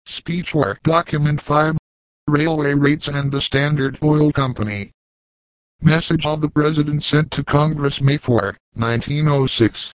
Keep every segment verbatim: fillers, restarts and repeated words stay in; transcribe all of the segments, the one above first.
Speech or Document five. Railway rates and the Standard Oil Company. Message of the President sent to Congress May fourth, nineteen oh six.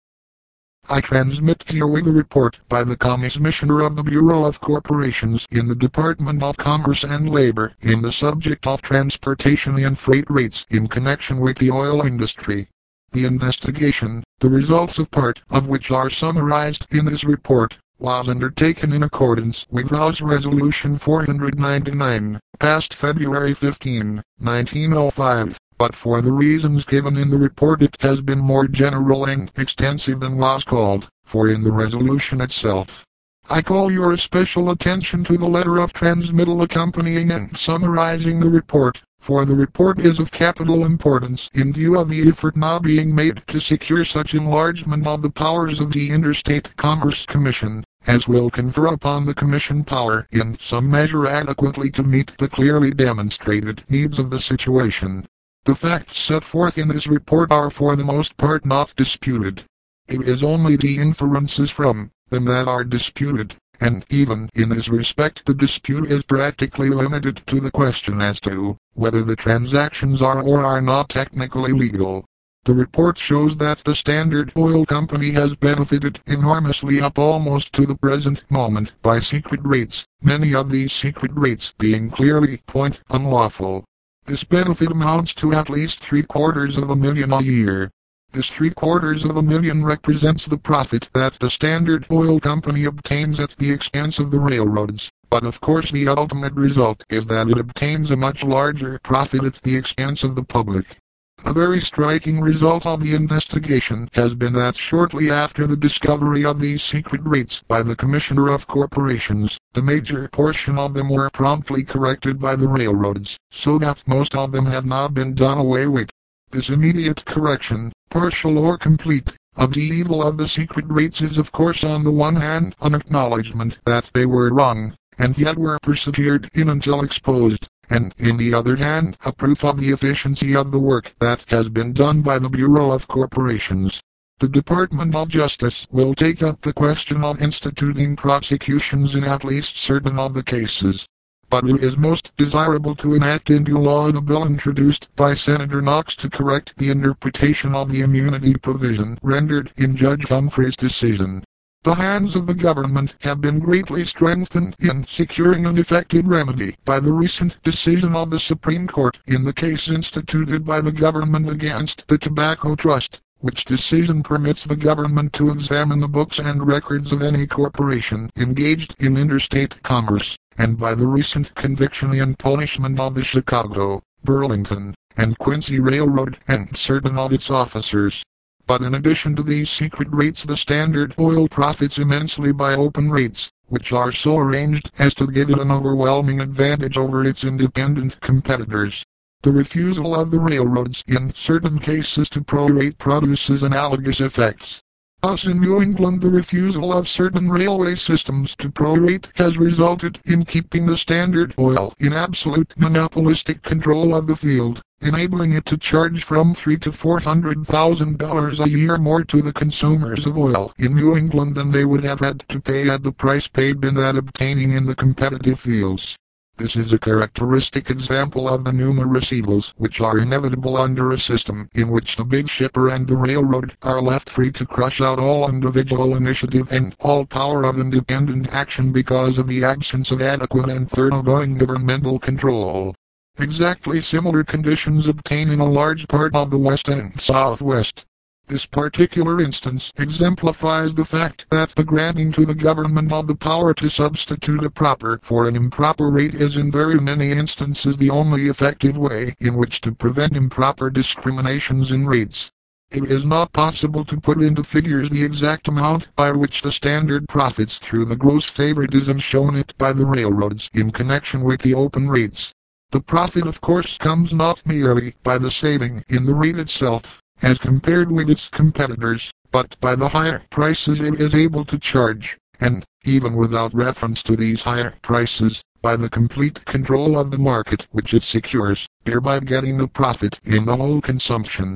I transmit herewith a report by the Commissioner of the Bureau of Corporations in the Department of Commerce and Labor in the subject of transportation and freight rates in connection with the oil industry. The investigation, the results of part of which are summarized in this report, was undertaken in accordance with House Resolution four ninety-nine, passed February fifteenth, nineteen oh five. But for the reasons given in the report it has been more general and extensive than was called for in the resolution itself. I call your special attention to the letter of transmittal accompanying and summarizing the report, for the report is of capital importance in view of the effort now being made to secure such enlargement of the powers of the Interstate Commerce Commission, as will confer upon the Commission power in some measure adequately to meet the clearly demonstrated needs of the situation. The facts set forth in this report are for the most part not disputed. It is only the inferences from them that are disputed, and even in this respect the dispute is practically limited to the question as to whether the transactions are or are not technically legal. The report shows that the Standard Oil Company has benefited enormously up almost to the present moment by secret rates, many of these secret rates being clearly point unlawful. This benefit amounts to at least three quarters of a million a year. This three quarters of a million represents the profit that the Standard Oil Company obtains at the expense of the railroads, but of course the ultimate result is that it obtains a much larger profit at the expense of the public. A very striking result of the investigation has been that shortly after the discovery of these secret rates by the Commissioner of Corporations, the major portion of them were promptly corrected by the railroads, so that most of them have now been done away with. This immediate correction, partial or complete, of the evil of the secret rates is of course on the one hand an acknowledgment that they were wrong, and yet were persevered in until exposed, and in the other hand a proof of the efficiency of the work that has been done by the Bureau of Corporations. The Department of Justice will take up the question of instituting prosecutions in at least certain of the cases. But it is most desirable to enact into law the bill introduced by Senator Knox to correct the interpretation of the immunity provision rendered in Judge Humphrey's decision. The hands of the government have been greatly strengthened in securing an effective remedy by the recent decision of the Supreme Court in the case instituted by the government against the Tobacco Trust, which decision permits the government to examine the books and records of any corporation engaged in interstate commerce, and by the recent conviction and punishment of the Chicago, Burlington, and Quincy Railroad and certain of its officers. But in addition to these secret rates the Standard Oil profits immensely by open rates, which are so arranged as to give it an overwhelming advantage over its independent competitors. The refusal of the railroads in certain cases to prorate produces analogous effects. Thus in New England the refusal of certain railway systems to prorate has resulted in keeping the Standard Oil in absolute monopolistic control of the field, enabling it to charge from three to four hundred thousand dollars a year more to the consumers of oil in New England than they would have had to pay at the price paid in that obtaining in the competitive fields. This is a characteristic example of the numerous evils which are inevitable under a system in which the big shipper and the railroad are left free to crush out all individual initiative and all power of independent action because of the absence of adequate and thoroughgoing governmental control. Exactly similar conditions obtain in a large part of the West and Southwest. This particular instance exemplifies the fact that the granting to the government of the power to substitute a proper for an improper rate is in very many instances the only effective way in which to prevent improper discriminations in rates. It is not possible to put into figures the exact amount by which the Standard profits through the gross favoritism shown it by the railroads in connection with the open rates. The profit of course comes not merely by the saving in the rate itself, as compared with its competitors, but by the higher prices it is able to charge, and, even without reference to these higher prices, by the complete control of the market which it secures, thereby getting the profit in the whole consumption.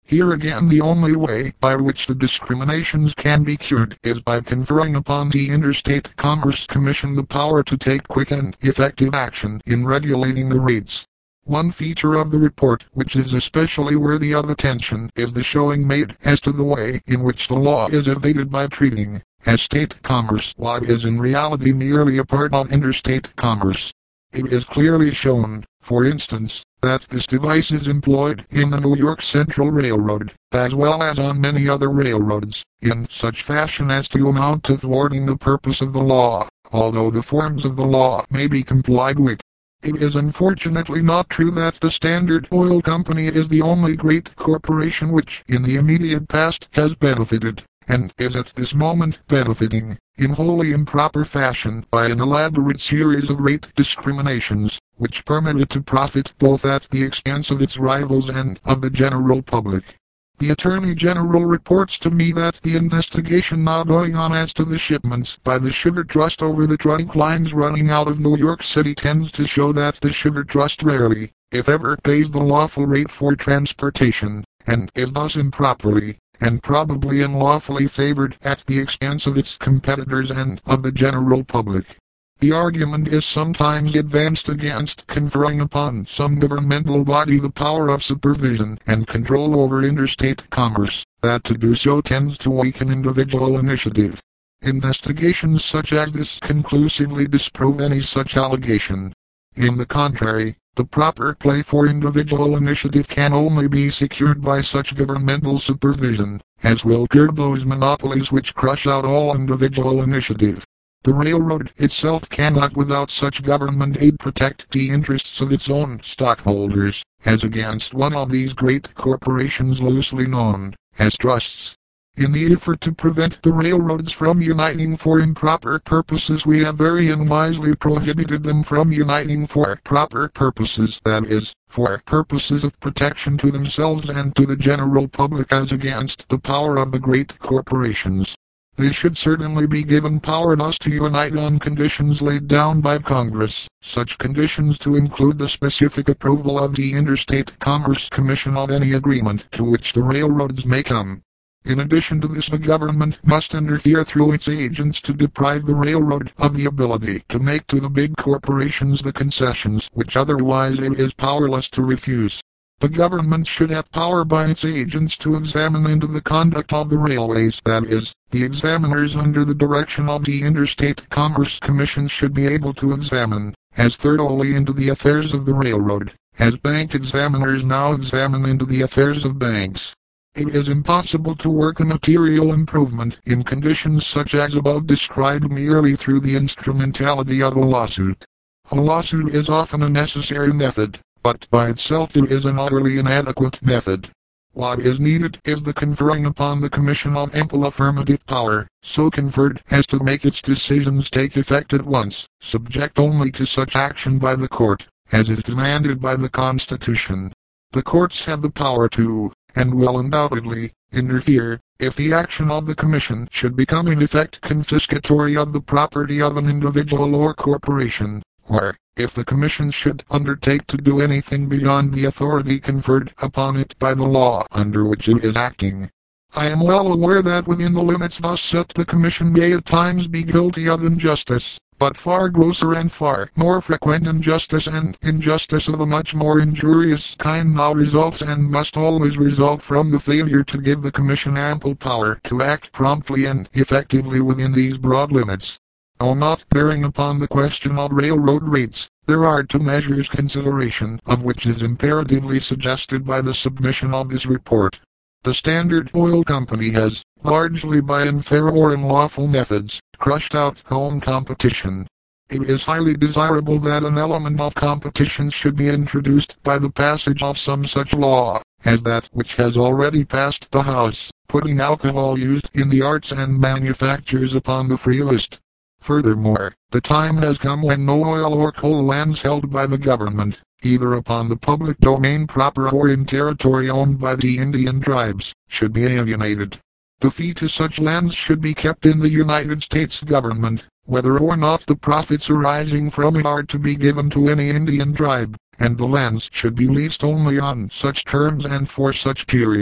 Here again, the only way by which the discriminations can be cured is by conferring upon the Interstate Commerce Commission the power to take quick and effective action in regulating the rates. One feature of the report which is especially worthy of attention is the showing made as to the way in which the law is evaded by treating as state commerce what is in reality merely a part of interstate commerce. It is clearly shown, for instance, that this device is employed in the New York Central Railroad, as well as on many other railroads, in such fashion as to amount to thwarting the purpose of the law, although the forms of the law may be complied with. It is unfortunately not true that the Standard Oil Company is the only great corporation which in the immediate past has benefited, and is at this moment benefiting, in wholly improper fashion, by an elaborate series of rate discriminations, which permit it to profit both at the expense of its rivals and of the general public. The Attorney General reports to me that the investigation now going on as to the shipments by the Sugar Trust over the trunk lines running out of New York City tends to show that the Sugar Trust rarely, if ever, pays the lawful rate for transportation, and is thus improperly, and probably unlawfully favored at the expense of its competitors and of the general public. The argument is sometimes advanced against conferring upon some governmental body the power of supervision and control over interstate commerce, that to do so tends to weaken individual initiative. Investigations such as this conclusively disprove any such allegation. In the contrary, the proper play for individual initiative can only be secured by such governmental supervision as will curb those monopolies which crush out all individual initiative. The railroad itself cannot without such government aid protect the interests of its own stockholders, as against one of these great corporations loosely known as trusts. In the effort to prevent the railroads from uniting for improper purposes, we have very unwisely prohibited them from uniting for proper purposes, that is, for purposes of protection to themselves and to the general public as against the power of the great corporations. They should certainly be given power thus to unite on conditions laid down by Congress, such conditions to include the specific approval of the Interstate Commerce Commission of any agreement to which the railroads may come. In addition to this, the government must interfere through its agents to deprive the railroad of the ability to make to the big corporations the concessions which otherwise it is powerless to refuse. The government should have power by its agents to examine into the conduct of the railways, that is, the examiners under the direction of the Interstate Commerce Commission should be able to examine as thoroughly into the affairs of the railroad as bank examiners now examine into the affairs of banks. It is impossible to work a material improvement in conditions such as above described merely through the instrumentality of a lawsuit. A lawsuit is often a necessary method, but by itself it is an utterly inadequate method. What is needed is the conferring upon the Commission of ample affirmative power, so conferred as to make its decisions take effect at once, subject only to such action by the court as is demanded by the Constitution. The courts have the power to, and will undoubtedly, interfere, if the action of the Commission should become in effect confiscatory of the property of an individual or corporation, or, if the Commission should undertake to do anything beyond the authority conferred upon it by the law under which it is acting. I am well aware that within the limits thus set the Commission may at times be guilty of injustice, but far grosser and far more frequent injustice and injustice of a much more injurious kind now results and must always result from the failure to give the Commission ample power to act promptly and effectively within these broad limits. Though not bearing upon the question of railroad rates, there are two measures consideration of which is imperatively suggested by the submission of this report. The Standard Oil Company has, largely by unfair or unlawful methods, crushed out home competition. It is highly desirable that an element of competition should be introduced by the passage of some such law as that which has already passed the House, putting alcohol used in the arts and manufactures upon the free list. Furthermore, the time has come when no oil or coal lands held by the government, either upon the public domain proper or in territory owned by the Indian tribes, should be alienated. The fee to such lands should be kept in the United States government, whether or not the profits arising from it are to be given to any Indian tribe, and the lands should be leased only on such terms and for such periods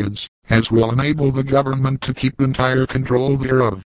as will enable the government to keep entire control thereof.